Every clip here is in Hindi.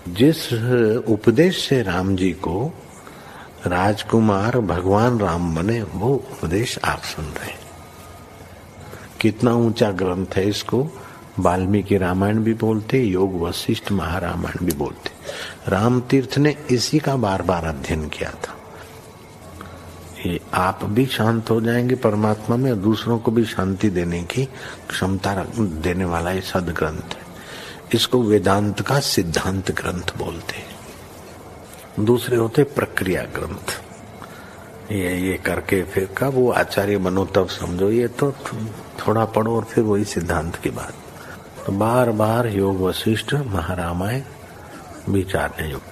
जिस उपदेश से राम जी को राजकुमार भगवान राम बने, वो उपदेश आप सुन रहे हैं। कितना ऊंचा ग्रंथ है, इसको वाल्मीकि रामायण भी बोलते, योग वशिष्ठ महारामायण भी बोलते। राम तीर्थ ने इसी का बार बार अध्ययन किया था। ये आप भी शांत हो जाएंगे परमात्मा में, और दूसरों को भी शांति देने की क्षमता देने वाला ये सदग्रंथ है। इसको वेदांत का सिद्धांत ग्रंथ बोलते हैं। दूसरे होते प्रक्रिया ग्रंथ। ये करके फिर कब वो आचार्य बनो तब समझो, ये तो थोड़ा पढ़ो और फिर वही सिद्धांत की बात। तो बार बार योग वशिष्ठ महारामायण विचारने योग।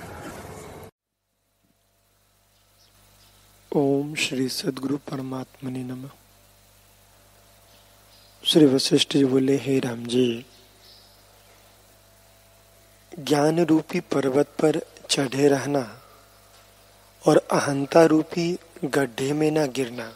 ओम श्री सद्गुरु परमात्मने नमः। श्री वशिष्ठ जी बोले, हे राम जी, ज्ञान रूपी पर्वत पर चढ़े रहना और अहंता रूपी गड्ढे में न गिरना।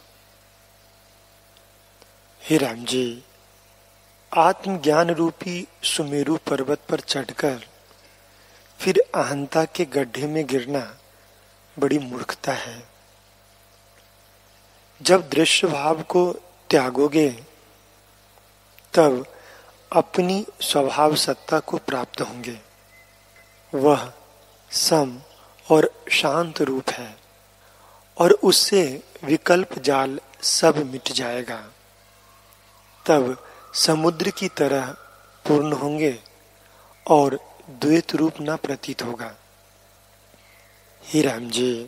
हे राम जी, आत्मज्ञान रूपी सुमेरु पर्वत पर चढ़कर फिर अहंता के गड्ढे में गिरना बड़ी मूर्खता है। जब दृश्य भाव को त्यागोगे तब अपनी स्वभाव सत्ता को प्राप्त होंगे। वह सम और शांत रूप है और उससे विकल्प जाल सब मिट जाएगा। तब समुद्र की तरह पूर्ण होंगे और द्वैत रूप न प्रतीत होगा। हे राम जी,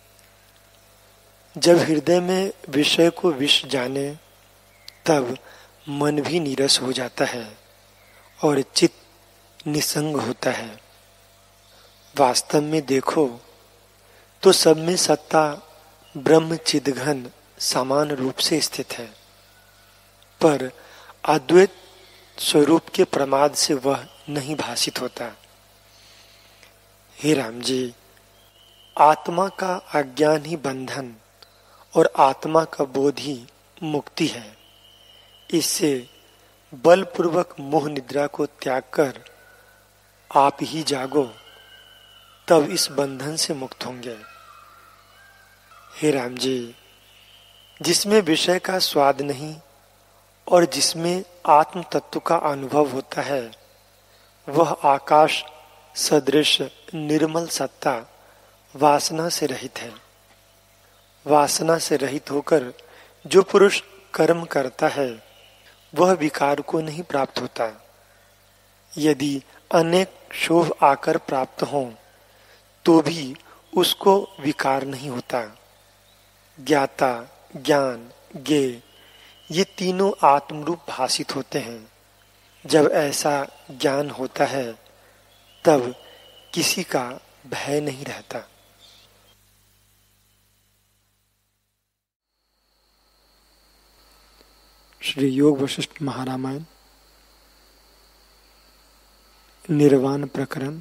जब हृदय में विषय को विष जाने तब मन भी नीरस हो जाता है और चित्त निसंग होता है। वास्तव में देखो तो सब में सत्ता ब्रह्म चिद्घन समान रूप से स्थित है, पर अद्वैत स्वरूप के प्रमाद से वह नहीं भासित होता। हे राम जी, आत्मा का अज्ञान ही बंधन और आत्मा का बोध ही मुक्ति है। इससे बलपूर्वक मोह निद्रा को त्याग कर आप ही जागो, तब इस बंधन से मुक्त होंगे। हे राम जी, जिसमें विषय का स्वाद नहीं और जिसमें आत्म तत्व का अनुभव होता है, वह आकाश सदृश निर्मल सत्ता वासना से रहित है। वासना से रहित होकर जो पुरुष कर्म करता है, वह विकार को नहीं प्राप्त होता। यदि अनेक क्षोभ आकर प्राप्त हों तो भी उसको विकार नहीं होता। ज्ञाता, ज्ञान, ज्ञेय ये तीनों आत्मरूप भासित होते हैं। जब ऐसा ज्ञान होता है तब किसी का भय नहीं रहता। श्री योग वशिष्ठ महारामायण निर्वाण प्रकरण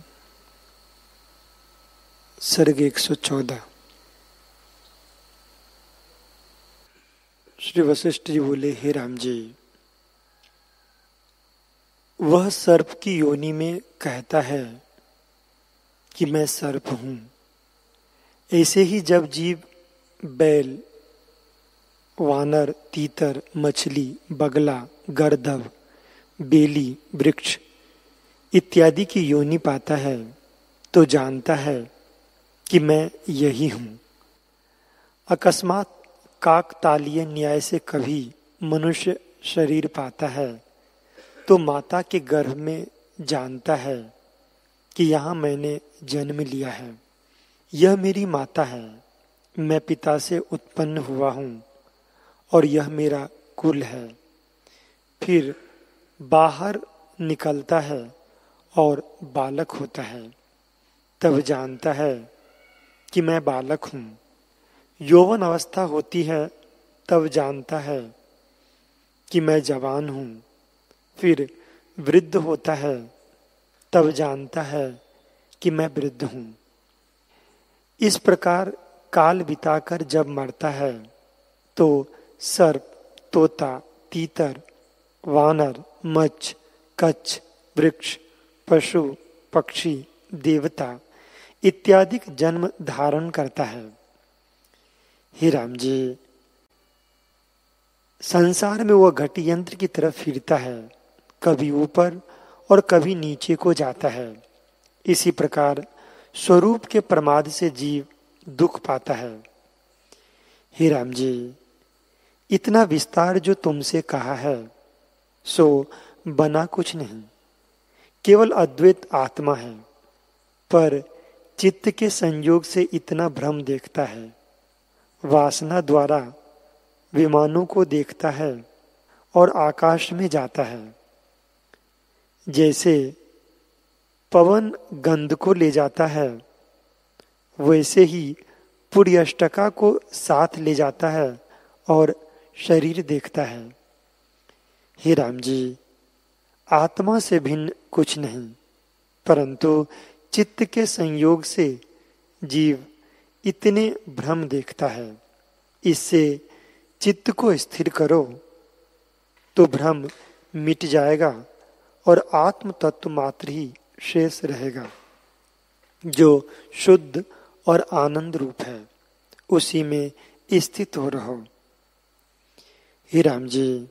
सर्ग 114। श्री वशिष्ठ जी बोले, हे राम जी, वह सर्प की योनि में कहता है कि मैं सर्प हूं। ऐसे ही जब जीव बैल, वानर, तीतर, मछली, बगला, गर्दभ, बेली, वृक्ष इत्यादि की योनि पाता है तो जानता है कि मैं यही हूं। अकस्मात काकतालीय न्याय से कभी मनुष्य शरीर पाता है तो माता के गर्भ में जानता है कि यहाँ मैंने जन्म लिया है, यह मेरी माता है, मैं पिता से उत्पन्न हुआ हूँ और यह मेरा कुल है। फिर बाहर निकलता है और बालक होता है, तब जानता है कि मैं बालक हूँ। यौवन अवस्था होती है तब जानता है कि मैं जवान हूँ। फिर वृद्ध होता है तब जानता है कि मैं वृद्ध हूँ। इस प्रकार काल बिताकर जब मरता है तो सर्प, तोता, तीतर, वानर, मच्छ, कच्छ, वृक्ष, पशु, पक्षी देवता इत्यादि जन्म धारण करता है। हे राम जी, संसार में वह घटी यंत्र की तरफ फिरता है, कभी ऊपर और कभी नीचे को जाता है। इसी प्रकार स्वरूप के प्रमाद से जीव दुख पाता है। हे राम जी, इतना विस्तार जो तुमसे कहा है सो बना कुछ नहीं, केवल अद्वैत आत्मा है। पर चित्त के संयोग से इतना भ्रम देखता है। वासना द्वारा विमानों को देखता है और आकाश में जाता है। जैसे पवन गंध को ले जाता है, वैसे ही पुर्यष्टका को साथ ले जाता है और शरीर देखता है। हे राम जी, आत्मा से भिन्न कुछ नहीं, परंतु चित्त के संयोग से जीव इतने भ्रम देखता है। इससे चित्त को स्थिर करो तो भ्रम मिट जाएगा और आत्म तत्व मात्र ही शेष रहेगा, जो शुद्ध और आनंद रूप है। उसी में स्थित हो रहो। हे राम जी,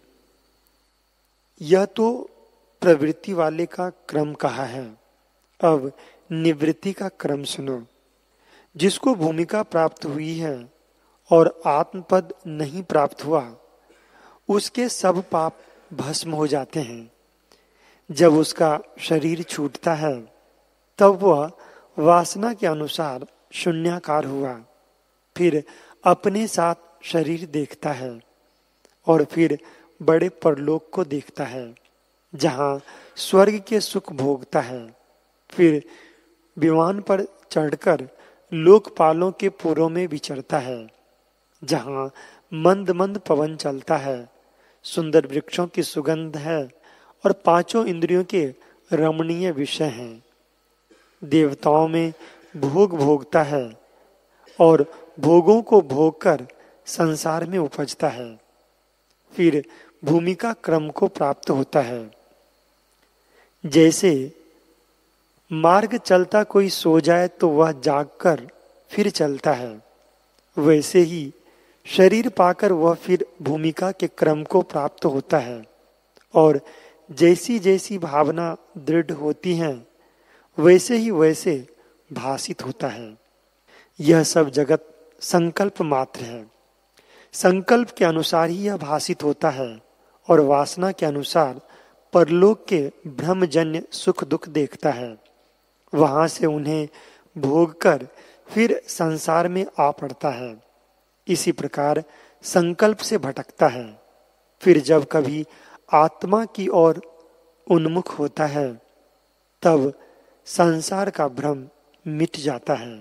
यह तो प्रवृत्ति वाले का क्रम कहा है। अब निवृत्ति का क्रम सुनो। जिसको भूमिका प्राप्त हुई है और आत्मपद नहीं प्राप्त हुआ, उसके सब पाप भस्म हो जाते हैं। जब उसका शरीर छूटता है, तब वह वासना के अनुसार शून्याकार हुआ। फिर अपने साथ शरीर देखता है और फिर बड़े परलोक को देखता है, जहाँ स्वर्ग के सुख भोगता है। फिर विमान पर चढ़कर लोकपालों के पुरों में विचरता है, जहाँ मंद मंद पवन चलता है, सुंदर वृक्षों की सुगंध है और पांचों इंद्रियों के रमणीय विषय हैं। देवताओं में भोग भोगता है और भोगों को भोग कर संसार में उपजता है। फिर भूमिका क्रम को प्राप्त होता है। जैसे मार्ग चलता कोई सो जाए तो वह जागकर फिर चलता है, वैसे ही शरीर पाकर वह फिर भूमिका के क्रम को प्राप्त होता है। और जैसी जैसी भावना दृढ़ होती है, वैसे ही वैसे भासित होता है। यह सब जगत संकल्प मात्र है। संकल्प के अनुसार ही यह भासित होता है और वासना के अनुसार परलोक के भ्रमजन्य सुख दुख देखता है। वहां से उन्हें भोग कर फिर संसार में आ पड़ता है। इसी प्रकार संकल्प से भटकता है। फिर जब कभी आत्मा की ओर उन्मुख होता है, तब संसार का भ्रम मिट जाता है।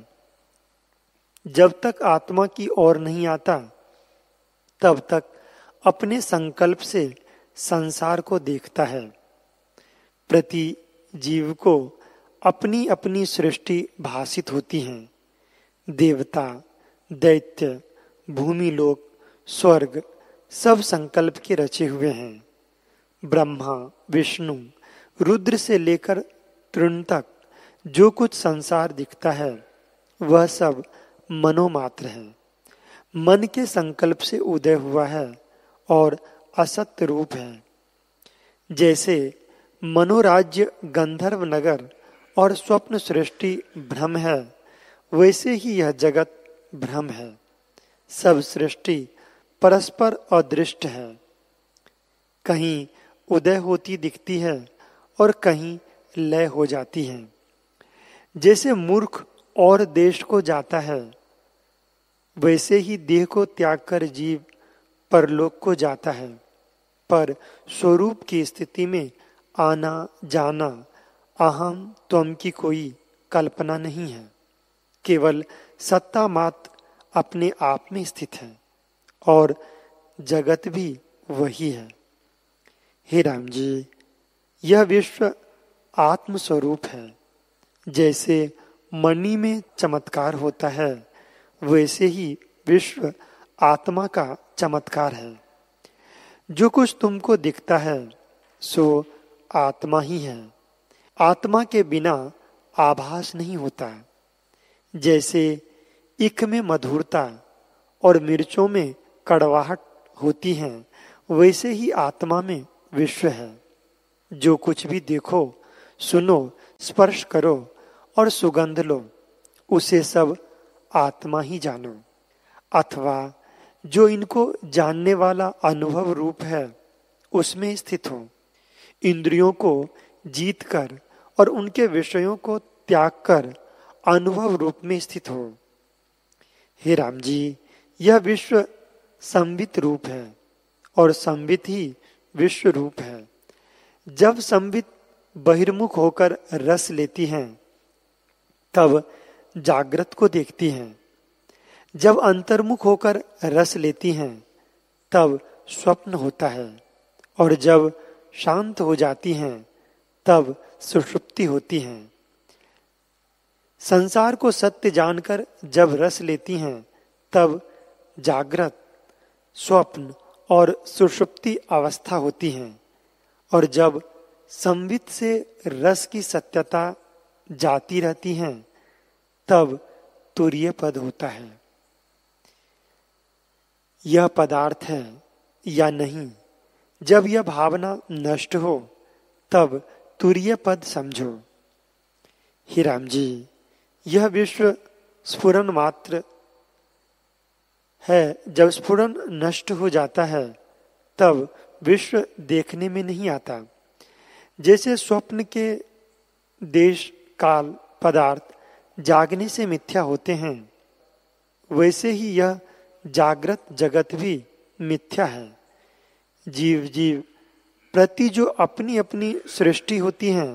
जब तक आत्मा की ओर नहीं आता, तब तक अपने संकल्प से संसार को देखता है। प्रति जीव को अपनी अपनी सृष्टि भासित होती है। देवता, दैत्य, भूमिलोक, स्वर्ग सब संकल्प के रचे हुए हैं। ब्रह्मा, विष्णु, रुद्र से लेकर तृण तक जो कुछ संसार दिखता है, वह सब मनोमात्र है। मन के संकल्प से उदय हुआ है और असत्य रूप है। जैसे मनोराज्य गंधर्व नगर और स्वप्न सृष्टि भ्रम है, वैसे ही यह जगत भ्रम है। सब सृष्टि परस्पर अदृष्ट है। कहीं उदय होती दिखती है और कहीं लय हो जाती है। जैसे मूर्ख और देश को जाता है, वैसे ही देह को त्याग कर जीव परलोक को जाता है। पर स्वरूप की स्थिति में आना जाना, अहम त्वम की कोई कल्पना नहीं है। केवल सत्ता मात्र अपने आप में स्थित है और जगत भी वही है। हे राम जी, यह विश्व आत्म स्वरूप है। जैसे मणि में चमत्कार होता है, वैसे ही विश्व आत्मा का चमत्कार है। जो कुछ तुमको दिखता है, सो आत्मा ही है। आत्मा के बिना आभास नहीं होता। जैसे इख में मधुरता और मिर्चों में कड़वाहट होती है, वैसे ही आत्मा में विश्व है। जो कुछ भी देखो, सुनो, स्पर्श करो और सुगंध लो, उसे सब आत्मा ही जानो। अथवा जो इनको जानने वाला अनुभव रूप है, उसमें स्थित हो। इंद्रियों को जीत कर और उनके विषयों को त्याग कर अनुभव रूप में स्थित हो। हे राम जी, यह विश्व संवित रूप है और संवित ही विश्व रूप है। जब संवित बहिर्मुख होकर रस लेती हैं, तब जागृत को देखती हैं। जब अंतर्मुख होकर रस लेती हैं, तब स्वप्न होता है, और जब शांत हो जाती हैं, तब सुषुप्ति होती है। संसार को सत्य जानकर जब रस लेती हैं, तब जागृत, स्वप्न और सुषुप्ति अवस्था होती है, और जब संवित से रस की सत्यता जाती रहती है, तब तुरीय पद होता है। यह पदार्थ है या नहीं, जब यह भावना नष्ट हो, तब तुरीय पद समझो। हे राम जी, यह विश्व स्फुरन मात्र है। जब स्फुरन नष्ट हो जाता है, तब विश्व देखने में नहीं आता। जैसे स्वप्न के देश, काल, पदार्थ जागने से मिथ्या होते हैं, वैसे ही यह जागृत जगत भी मिथ्या है। जीव जीव प्रति जो अपनी अपनी सृष्टि होती है,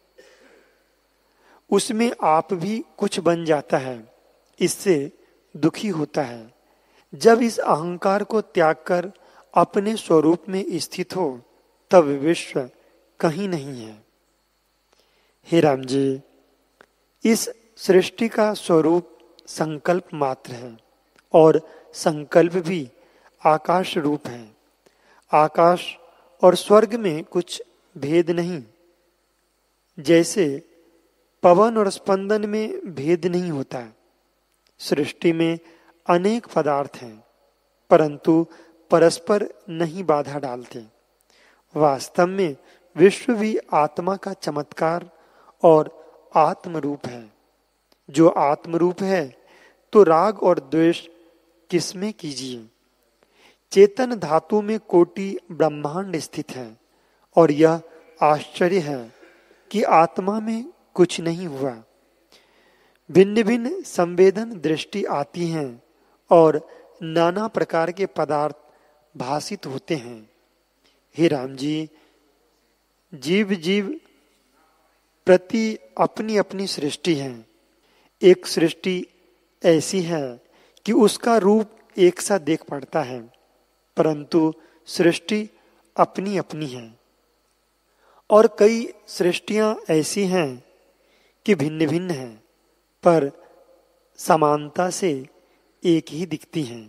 उसमें आप भी कुछ बन जाता है, इससे दुखी होता है। जब इस अहंकार को त्याग कर अपने स्वरूप में स्थित हो, तब विश्व कहीं नहीं है। हे राम जी, इस सृष्टि का स्वरूप संकल्प मात्र है, और संकल्प भी आकाश रूप है। आकाश और स्वर्ग में कुछ भेद नहीं। जैसे पवन और स्पंदन में भेद नहीं होता। सृष्टि में अनेक पदार्थ हैं, परंतु परस्पर नहीं बाधा डालते। वास्तव में विश्व भी आत्मा का चमत्कार और आत्मरूप है। जो आत्मरूप है, तो राग और द्वेष किसमें कीजिए। चेतन धातु में कोटि ब्रह्मांड स्थित है, और यह आश्चर्य है कि आत्मा में कुछ नहीं हुआ। भिन्न भिन्न संवेदन दृष्टि आती हैं, और नाना प्रकार के पदार्थ भासित होते हैं। हे राम जी, जीव जीव प्रति अपनी अपनी सृष्टि है। एक सृष्टि ऐसी है कि उसका रूप एक सा देख पड़ता है, परंतु सृष्टि अपनी अपनी है। और कई सृष्टियां ऐसी हैं कि भिन्न भिन्न हैं, पर समानता से एक ही दिखती हैं।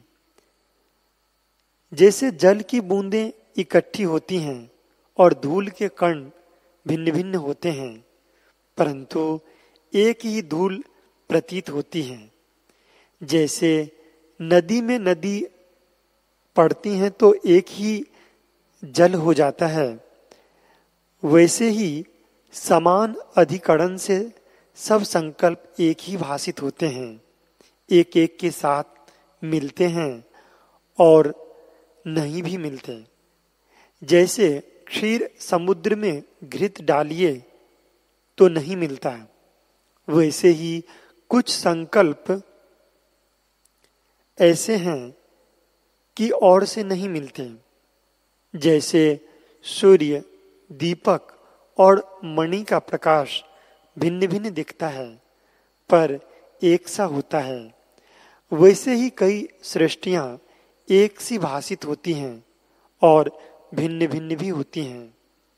जैसे जल की बूंदें इकट्ठी होती हैं और धूल के कण भिन्न भिन्न होते हैं, परंतु एक ही धूल प्रतीत होती है। जैसे नदी में नदी पड़ती हैं तो एक ही जल हो जाता है, वैसे ही समान अधिकरण से सब संकल्प एक ही भासित होते हैं, एक एक के साथ मिलते हैं और नहीं भी मिलते। जैसे क्षीर समुद्र में घृत डालिए तो नहीं मिलता, वैसे ही कुछ संकल्प ऐसे हैं कि और से नहीं मिलते। जैसे सूर्य, दीपक और मणि का प्रकाश भिन्न भिन्न दिखता है, पर एक सा होता है, वैसे ही कई सृष्टियां एक सी भासित होती हैं और भिन्न भिन्न भी होती हैं।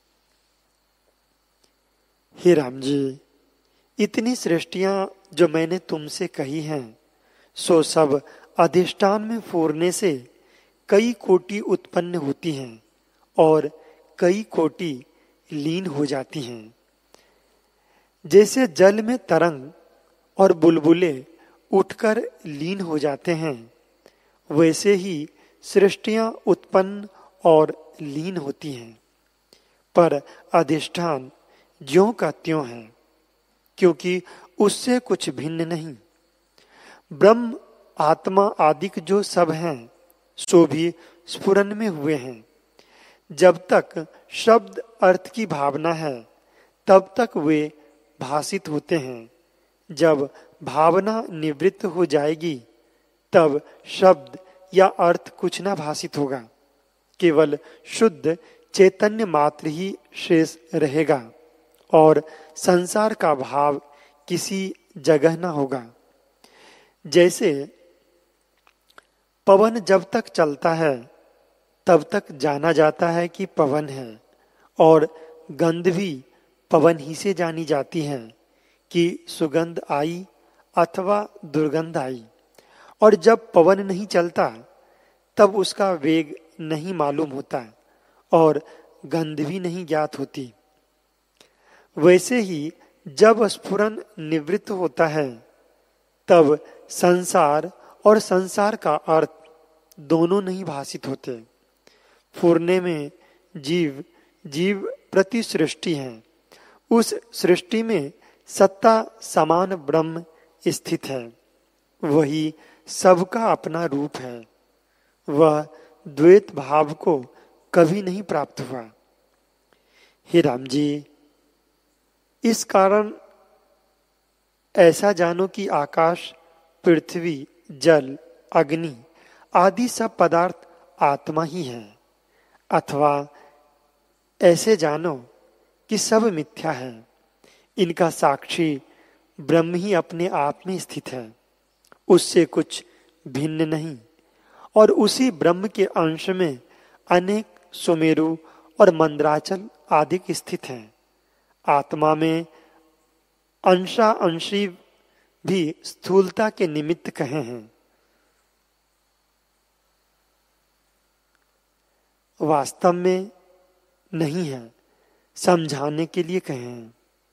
हे राम जी, इतनी सृष्टियां जो मैंने तुमसे कही हैं, सो सब अधिष्ठान में फूरने से कई कोटि उत्पन्न होती हैं और कई कोटि लीन हो जाती हैं। जैसे जल में तरंग और बुलबुले उठकर लीन हो जाते हैं, वैसे ही सृष्टियां उत्पन्न और लीन होती हैं, पर अधिष्ठान ज्यों का त्यों है, क्योंकि उससे कुछ भिन्न नहीं। ब्रह्म आत्मा आदिक जो सब हैं, सो भी स्फुरन में हुए हैं। जब तक शब्द अर्थ की भावना है, तब तक वे भासित होते हैं। जब भावना निवृत्त हो जाएगी, तब शब्द या अर्थ कुछ ना भासित होगा, केवल शुद्ध चैतन्य मात्र ही शेष रहेगा और संसार का भाव किसी जगह न होगा। जैसे पवन जब तक चलता है, तब तक जाना जाता है कि पवन है, और गंध भी पवन ही से जानी जाती है कि सुगंध आई अथवा दुर्गंध आई। और जब पवन नहीं चलता, तब उसका वेग नहीं मालूम होता और गंध भी नहीं ज्ञात होती। वैसे ही जब स्फुरन निवृत्त होता है, तब संसार और संसार का अर्थ दोनों नहीं भासित होते। फुरने में जीव जीव प्रति सृष्टि है। उस सृष्टि में सत्ता समान ब्रह्म स्थित है। वही सबका अपना रूप है। वह द्वैत भाव को कभी नहीं प्राप्त हुआ। हे राम जी, इस कारण ऐसा जानो कि आकाश, पृथ्वी, जल, अग्नि आदि सब पदार्थ आत्मा ही है। अथवा ऐसे जानो कि सब मिथ्या है। इनका साक्षी ब्रह्म ही अपने आप में स्थित है, उससे कुछ भिन्न नहीं। और उसी ब्रह्म के अंश में अनेक सुमेरु और मंद्राचल आदि स्थित हैं। आत्मा में अंशा अंशी भी स्थूलता के निमित्त कहे हैं। वास्तव में नहीं है, समझाने के लिए कहे हैं।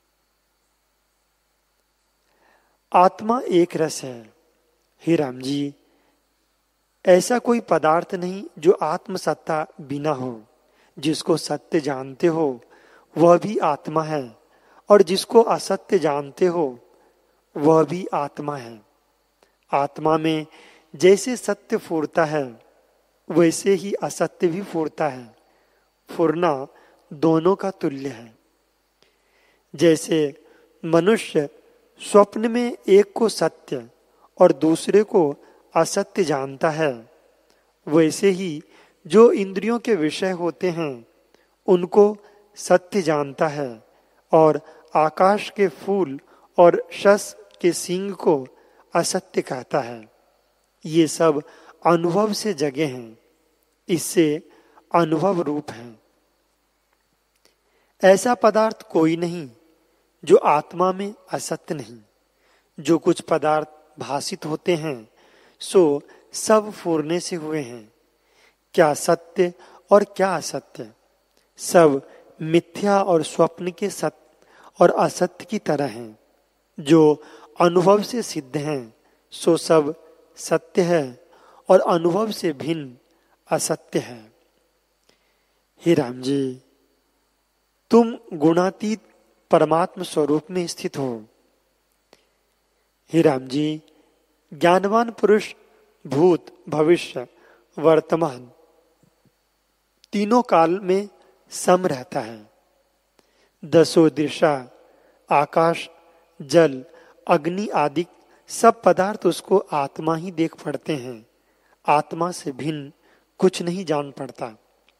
आत्मा एक रस है। हे राम जी, ऐसा कोई पदार्थ नहीं जो आत्मसत्ता बिना हो। जिसको सत्य जानते हो वह भी आत्मा है, और जिसको असत्य जानते हो वह भी आत्मा है। आत्मा में जैसे सत्य फूरता है, वैसे ही असत्य भी फूरता है। फुरना दोनों का तुल्य है। जैसे मनुष्य स्वप्न में एक को सत्य और दूसरे को असत्य जानता है, वैसे ही जो इंद्रियों के विषय होते हैं उनको सत्य जानता है, और आकाश के फूल और शस के सींग को असत्य कहता है। ये सब अनुभव से जगे हैं, इससे अनुभव रूप है। ऐसा पदार्थ कोई नहीं जो आत्मा में असत्य नहीं। जो कुछ पदार्थ भासित होते हैं, सो सब फूरने से हुए हैं। क्या सत्य और क्या असत्य, सब मिथ्या और स्वप्न के सत्य और असत्य की तरह हैं। जो अनुभव से सिद्ध हैं, सो सब सत्य है, और अनुभव से भिन्न असत्य है। हे राम जी, तुम गुणातीत परमात्म स्वरूप में स्थित हो। हे राम जी, ज्ञानवान पुरुष भूत, भविष्य, वर्तमान तीनों काल में सम रहता है। दसों दिशा, आकाश, जल, अग्नि आदि सब पदार्थ उसको आत्मा ही देख पड़ते हैं। आत्मा से भिन्न कुछ नहीं जान पड़ता।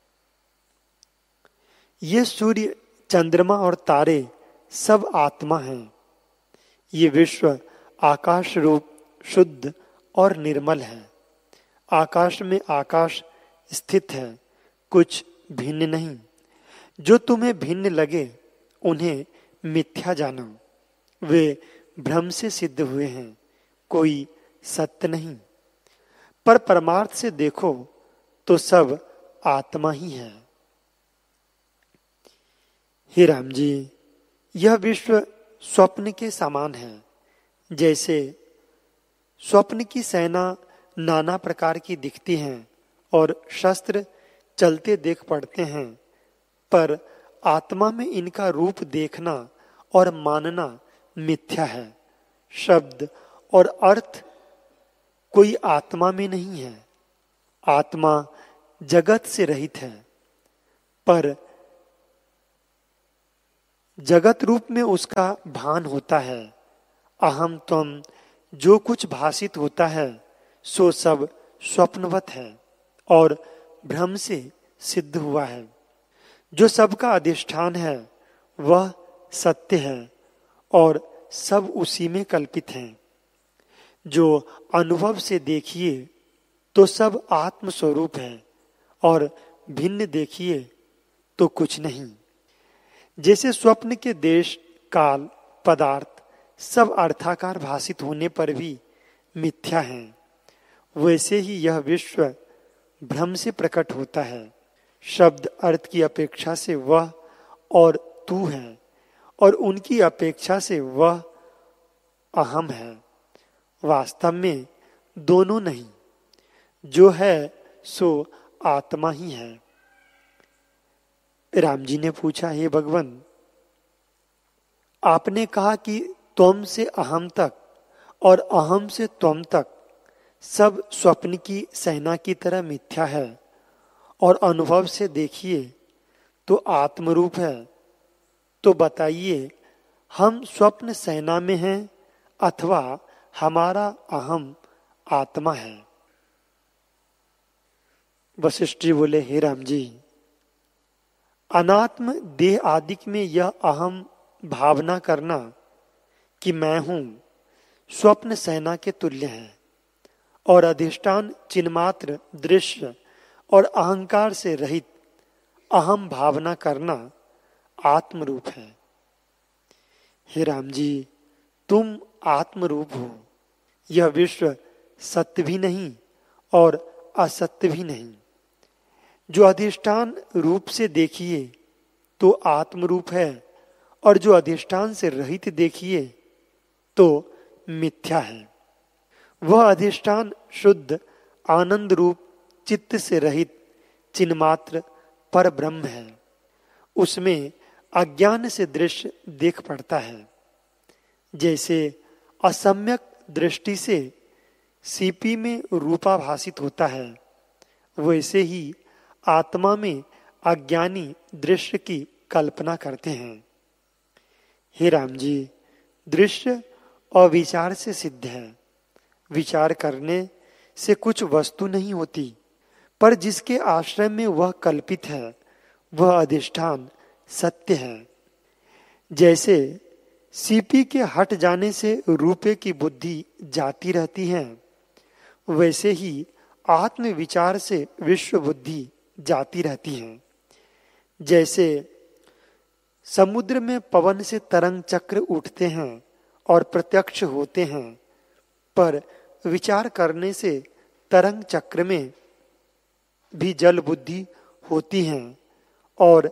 ये सूर्य, चंद्रमा और तारे सब आत्मा हैं। ये विश्व आकाश रूप शुद्ध और निर्मल है। आकाश में आकाश स्थित है, कुछ भिन्न नहीं। जो तुम्हें भिन्न लगे उन्हें मिथ्या जानो। वे भ्रम से सिद्ध हुए हैं, कोई सत्य नहीं। पर परमार्थ से देखो तो सब आत्मा ही है। हे राम जी, यह विश्व स्वप्न के समान है। जैसे स्वप्न की सेना नाना प्रकार की दिखती हैं और शस्त्र चलते देख पड़ते हैं, पर आत्मा में इनका रूप देखना और मानना मिथ्या है। शब्द और अर्थ कोई आत्मा में नहीं है। आत्मा जगत से रहित है, पर जगत रूप में उसका भान होता है। अहम त्वम जो कुछ भासित होता है सो सब स्वप्नवत है और भ्रम से सिद्ध हुआ है। जो सबका अधिष्ठान है वह सत्य है और सब उसी में कल्पित हैं। जो अनुभव से देखिए तो सब आत्म स्वरूप है और भिन्न देखिए तो कुछ नहीं। जैसे स्वप्न के देश, काल, पदार्थ सब अर्थाकार भासित होने पर भी मिथ्या हैं, वैसे ही यह विश्व भ्रम से प्रकट होता है। शब्द अर्थ की अपेक्षा से वह और तू है और उनकी अपेक्षा से वह अहम है। वास्तव में दोनों नहीं, जो है सो आत्मा ही है। राम जी ने पूछा, हे भगवान, आपने कहा कि त्वम से अहम तक और अहम से त्वम तक सब स्वप्न की सेना की तरह मिथ्या है और अनुभव से देखिए तो आत्मरूप है। तो बताइए, हम स्वप्न सेना में हैं अथवा हमारा अहम आत्मा है? वशिष्ठ जी बोले, हे राम जी, अनात्म देह आदि में यह अहम भावना करना कि मैं हूं स्वप्न सेना के तुल्य है और अधिष्ठान चिन्मात्र दृश्य और अहंकार से रहित अहम भावना करना आत्मरूप है। हे राम जी, तुम आत्मरूप हो। यह विश्व सत्य भी नहीं और असत्य भी नहीं। जो अधिष्ठान रूप से देखिए तो आत्मरूप है और जो अधिष्ठान से रहित देखिए तो मिथ्या है। वह अधिष्ठान शुद्ध आनंद रूप चित्त से रहित चिन्मात्र पर ब्रह्म है। उसमें अज्ञान से दृश्य देख पड़ता है। जैसे असम्यक दृष्टि से सीपी में रूपा भासित होता है, वैसे ही आत्मा में अज्ञानी दृश्य की कल्पना करते हैं। हे राम जी, दृश्य और विचार से सिद्ध है। विचार करने से कुछ वस्तु नहीं होती, पर जिसके आश्रय में वह कल्पित है वह अधिष्ठान सत्य है। जैसे सीपी के हट जाने से रूपे की बुद्धि जाती रहती है, वैसे ही आत्म विचार से विश्व बुद्धि जाती रहती है। जैसे समुद्र में पवन से तरंग चक्र उठते हैं और प्रत्यक्ष होते हैं, पर विचार करने से तरंग चक्र में भी जल बुद्धि होती है, और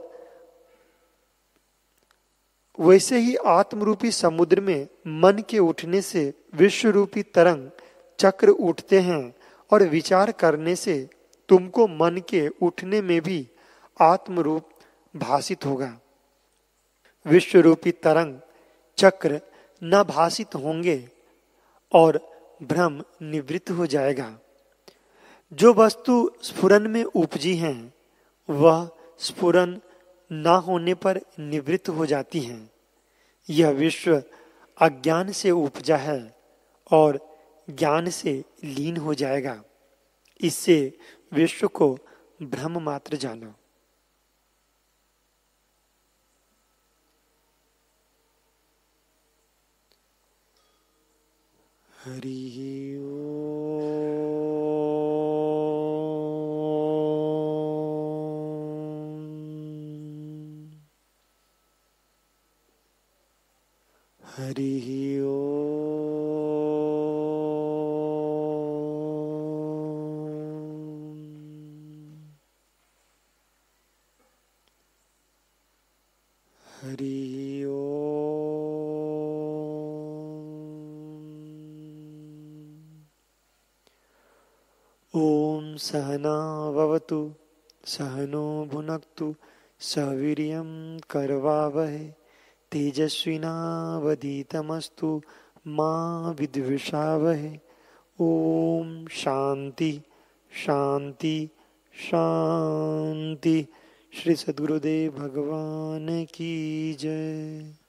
वैसे ही आत्मरूपी समुद्र में मन के उठने से विश्व रूपी तरंग चक्र उठते हैं, और विचार करने से तुमको मन के उठने में भी आत्मरूप भासित होगा। विश्व रूपी तरंग चक्र न भासित होंगे और भ्रम निवृत्त हो जाएगा। जो वस्तु स्फुरन में उपजी हैं वह स्फुरन न होने पर निवृत्त हो जाती हैं। यह विश्व अज्ञान से उपजा है और ज्ञान से लीन हो जाएगा। इससे विश्व को भ्रम मात्र जानो। हरि ओम। हरि ओम। हरि ओम। ओम सहना भवतु सहनो भुनक्तु सवीर्यं करवावहै तेजस्विनावधीतमस्तु मा विद्विषावहै। ओम शांति शांति शांति। श्री सद्गुरुदेव भगवान की जय।